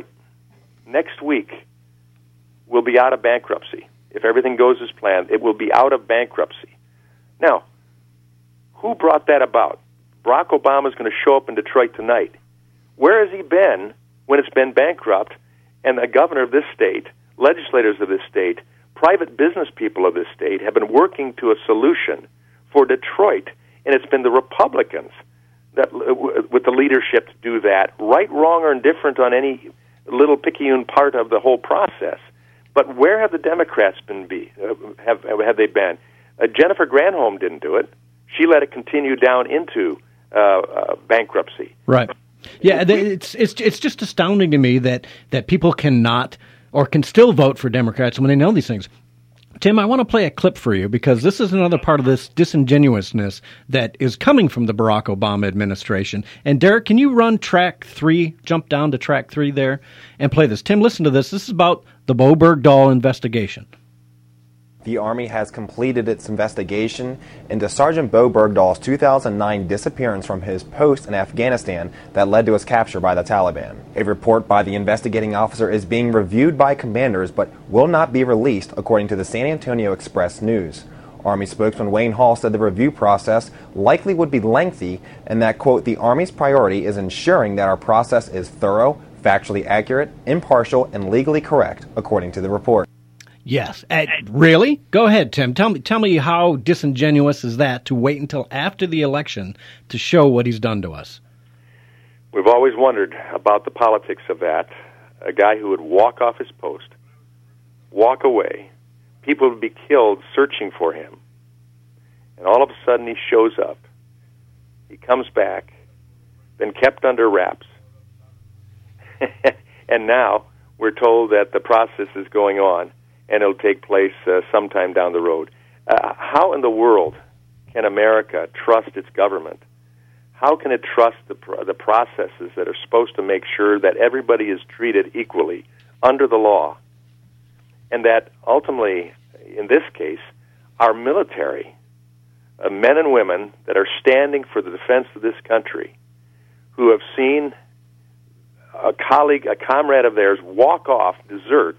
next week, will be out of bankruptcy. If everything goes as planned, it will be out of bankruptcy. Now, who brought that about? Barack Obama is going to show up in Detroit tonight. Where has he been when it's been bankrupt and the governor of this state, legislators of this state, private business people of this state have been working to a solution for Detroit, and it's been the Republicans that, with the leadership to do that, right, wrong, or indifferent on any little picayune part of the whole process. But where have the Democrats been? Be uh, have have they been? Uh, Jennifer Granholm didn't do it. She let it continue down into uh, uh, bankruptcy. Right. Yeah, it's it's it's just astounding to me that that people cannot or can still vote for Democrats when they know these things. Tim, I want to play a clip for you because this is another part of this disingenuousness that is coming from the Barack Obama administration. And Derek, can you run track three, jump down to track three there, and play this? Tim, listen to this. This is about the Bo Bergdahl investigation. The Army has completed its investigation into Sergeant Bo Bergdahl's two thousand nine disappearance from his post in Afghanistan that led to his capture by the Taliban. A report by the investigating officer is being reviewed by commanders but will not be released, according to the San Antonio Express News. Army spokesman Wayne Hall said the review process likely would be lengthy and that, quote, the Army's priority is ensuring that our process is thorough, factually accurate, impartial, and legally correct, according to the report. Yes. Uh, really? Go ahead, Tim. Tell me tell me how disingenuous is that to wait until after the election to show what he's done to us? We've always wondered about the politics of that. A guy who would walk off his post, walk away, people would be killed searching for him, and all of a sudden he shows up. He comes back, been kept under wraps, and now we're told that the process is going on and it'll take place uh, sometime down the road. Uh, how in the world can America trust its government? How can it trust the pr- the processes that are supposed to make sure that everybody is treated equally under the law, and that ultimately, in this case, our military, uh, men and women that are standing for the defense of this country, who have seen a colleague, a comrade of theirs walk off, desert,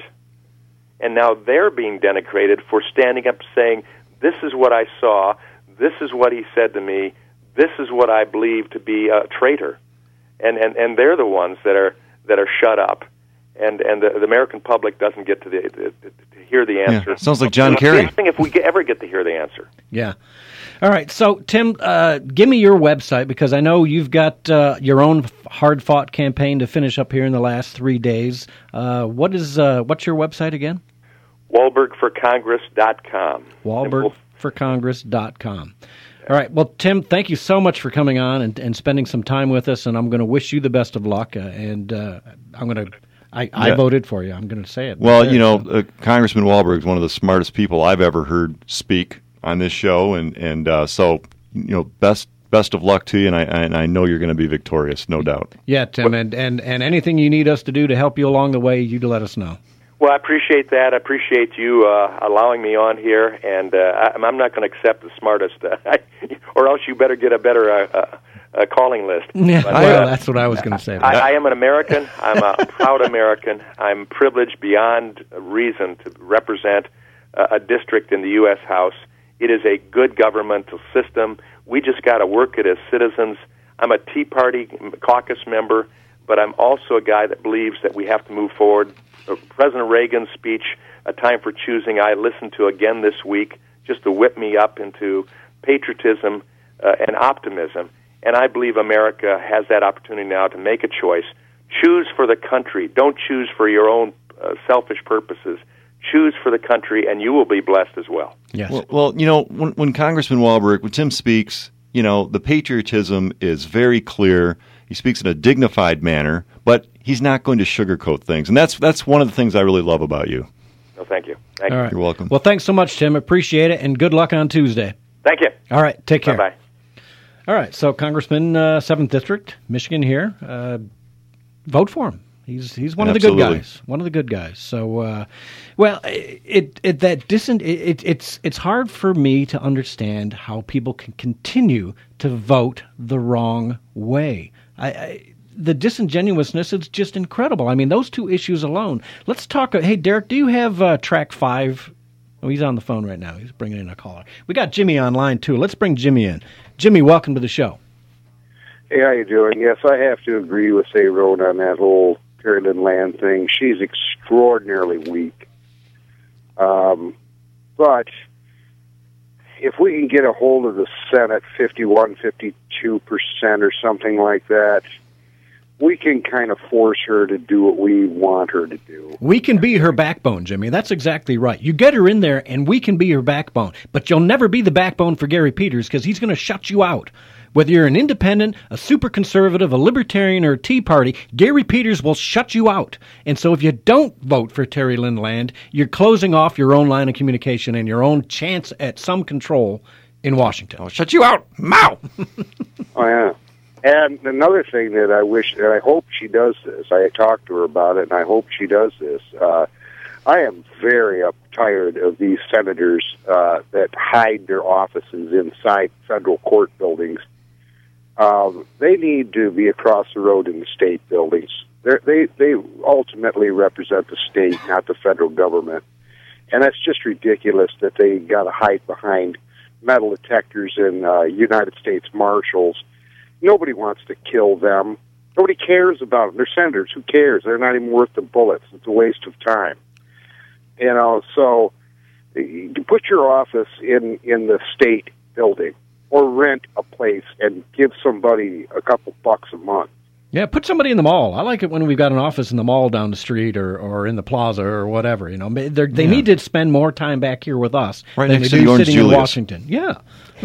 and now they're being denigrated for standing up saying, this is what I saw, this is what he said to me, this is what I believe to be a traitor. And and, and they're the ones that are that are shut up, and, and the, the American public doesn't get to, the, to, to hear the answer. Yeah, sounds like John Kerry. The thing if we ever get to hear the answer. Yeah. All right. So, Tim, uh, give me your website, because I know you've got uh, your own hard-fought campaign to finish up here in the last three days. Uh, what is uh, what's your website again? Wahlberg for Congress dot com. Wahlberg for Congress dot com. All right. Well, Tim, thank you so much for coming on and, and spending some time with us, and I'm going to wish you the best of luck. Uh, and uh, I'm going to I, I Yeah. voted for you. I'm going to say it. Well, There, you know, so. uh, Congressman Wahlberg is one of the smartest people I've ever heard speak on this show, and and uh, so you know, best best of luck to you, and I and I know you're going to be victorious, no doubt. Yeah, Tim, and, and, and anything you need us to do to help you along the way, you let us know. Well, I appreciate that. I appreciate you uh, allowing me on here, and uh, I, I'm not going to accept the smartest, uh, or else you better get a better uh, uh, uh, calling list. Yeah, But, well, uh, that's what I was going to say. I, I am an American. I'm a proud American. I'm privileged beyond reason to represent uh, a district in the U S House. It is a good governmental system. We just got to work it as citizens. I'm a Tea Party caucus member, but I'm also a guy that believes that we have to move forward. Uh, President Reagan's speech, A Time for Choosing, I listened to again this week just to whip me up into patriotism uh, and optimism. And I believe America has that opportunity now to make a choice. Choose for the country. Don't choose for your own uh, selfish purposes. Choose for the country, and you will be blessed as well. Yes. Well, well, you know, when, when Congressman Wahlberg, when Tim speaks, you know, the patriotism is very clear. He speaks in a dignified manner, but he's not going to sugarcoat things. And that's that's one of the things I really love about you. No, thank you. Thank All you. right. You're welcome. Well, thanks so much, Tim. Appreciate it, and good luck on Tuesday. Thank you. All right. Take care. Bye-bye. All right. So, Congressman, uh, seventh District, Michigan here. Uh, vote for him. He's he's one Absolutely. of the good guys. One of the good guys. So, uh, well, it it that distant. It, it's it's hard for me to understand how people can continue to vote the wrong way. I, I the disingenuousness is just incredible. I mean, those two issues alone. Let's talk. Hey, Derek, do you have uh, track five? Oh, he's on the phone right now. He's bringing in a caller. We got Jimmy online too. Let's bring Jimmy in. Jimmy, welcome to the show. Hey, how you doing? Yes, I have to agree with A-Road on that whole Terry Lynn Land thing. She's extraordinarily weak. Um, but if we can get a hold of the Senate fifty-one, fifty-two percent or something like that, we can kind of force her to do what we want her to do. We can be her backbone, Jimmy. That's exactly right. You get her in there, and we can be her backbone. But you'll never be the backbone for Gary Peters, because he's going to shut you out. Whether you're an independent, a super conservative, a libertarian, or a Tea Party, Gary Peters will shut you out. And so if you don't vote for Terry Lynn Land, you're closing off your own line of communication and your own chance at some control in Washington. I'll shut you out. Mao! Oh, yeah. And another thing that I wish, and I hope she does this, I talked to her about it, and I hope she does this. Uh, I am very up tired of these senators uh, that hide their offices inside federal court buildings. Um, they need to be across the road in the state buildings. They're, they they ultimately represent the state, not the federal government. And that's just ridiculous that they got to hide behind metal detectors and uh, United States Marshals. Nobody wants to kill them. Nobody cares about them. They're senators. Who cares? They're not even worth the bullets. It's a waste of time. You know, so you put your office in, in the state building or rent a place and give somebody a couple bucks a month. Yeah, put somebody in the mall. I like it when we've got an office in the mall down the street or, or in the plaza or whatever. You know, They're, they yeah. need to spend more time back here with us right than next they to do the sitting Julius. in Washington. Yeah.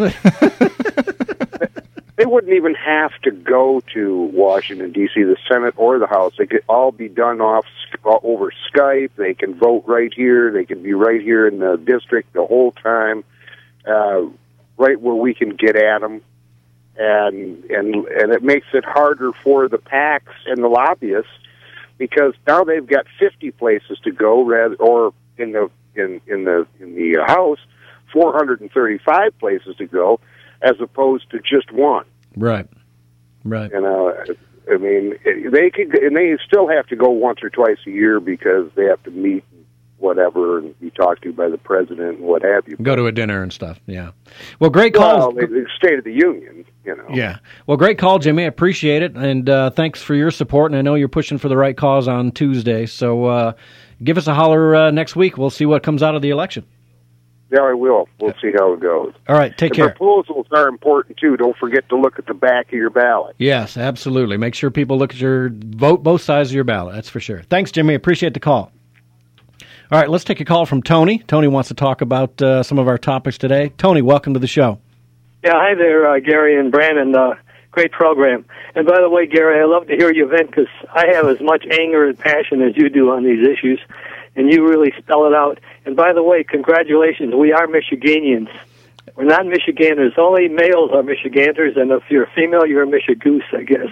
They wouldn't even have to go to Washington, D C, the Senate or the House. They could all be done off over Skype. They can vote right here. They can be right here in the district the whole time, uh, right where we can get at them. And and and it makes it harder for the PACs and the lobbyists because now they've got fifty places to go, rather, or in the in in the in the House, four hundred thirty-five places to go, as opposed to just one. Right, right. You know, I mean, they could, and they still have to go once or twice a year because they have to meet. Whatever, and be talked to by the president and what have you. Go to a dinner and stuff, yeah. Well, great call. Well, the State of the Union, you know. Yeah. Well, great call, Jimmy. I appreciate it, and uh, thanks for your support, and I know you're pushing for the right cause on Tuesday, so uh, give us a holler uh, next week. We'll see what comes out of the election. Yeah, I will. We'll see how it goes. All right, take the care. Proposals are important, too. Don't forget to look at the back of your ballot. Yes, absolutely. Make sure people look at your vote, both sides of your ballot, that's for sure. Thanks, Jimmy. Appreciate the call. All right, let's take a call from Tony. Tony wants to talk about uh, some of our topics today. Tony, welcome to the show. Yeah, hi there, uh, Gary and Brandon. Uh, great program. And by the way, Gary, I love to hear you vent because I have as much anger and passion as you do on these issues, and you really spell it out. And by the way, congratulations. We are Michiganians. We're not Michiganders. Only males are Michiganders, and if you're a female, you're a Michigoose, I guess.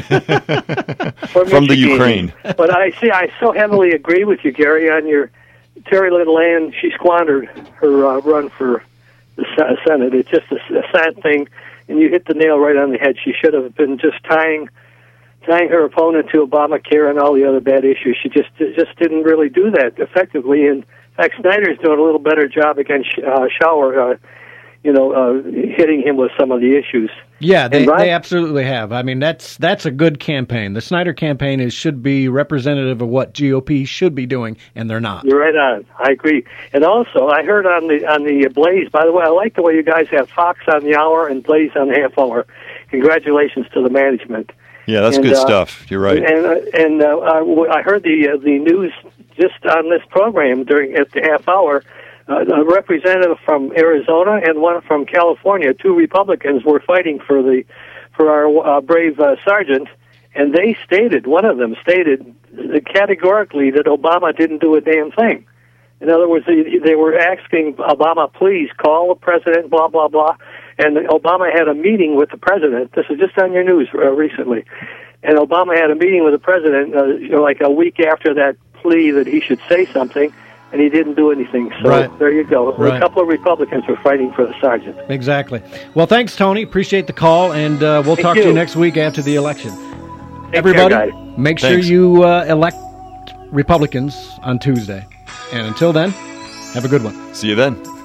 But from the Ukraine. But I see. I so heavily agree with you, Gary, on your Terry Lynn Land. She squandered her uh, run for the Senate. It's just a, a sad thing, and you hit the nail right on the head. She should have been just tying tying her opponent to Obamacare and all the other bad issues. She just just didn't really do that effectively. And in fact, Snyder's doing a little better job against uh, Schauer. Uh, you know, uh, hitting him with some of the issues. Yeah, they, Ryan, they absolutely have. I mean, that's that's a good campaign. The Snyder campaign is should be representative of what G O P should be doing, and they're not. You're right on. I agree. And also, I heard on the on the Blaze, by the way, I like the way you guys have Fox on the hour and Blaze on the half hour. Congratulations to the management. Yeah, that's and, good uh, stuff. You're right. And uh, and uh, I heard the uh, the news just on this program during at the half hour. Uh, a representative from Arizona and one from California, two Republicans, were fighting for the for our uh, brave uh, sergeant, and they stated, one of them stated categorically that Obama didn't do a damn thing. In other words, they, they were asking Obama, please call the president, blah, blah, blah, and Obama had a meeting with the president. This is just on your news uh, recently. And Obama had a meeting with the president uh, you know, like a week after that plea that he should say something, and he didn't do anything. So right. There you go. Right. A couple of Republicans were fighting for the sergeant. Exactly. Well, thanks, Tony. Appreciate the call, and uh, we'll Thank talk you. to you next week after the election. Take Everybody, care, guys. make Thanks. sure you uh, elect Republicans on Tuesday. And until then, have a good one. See you then.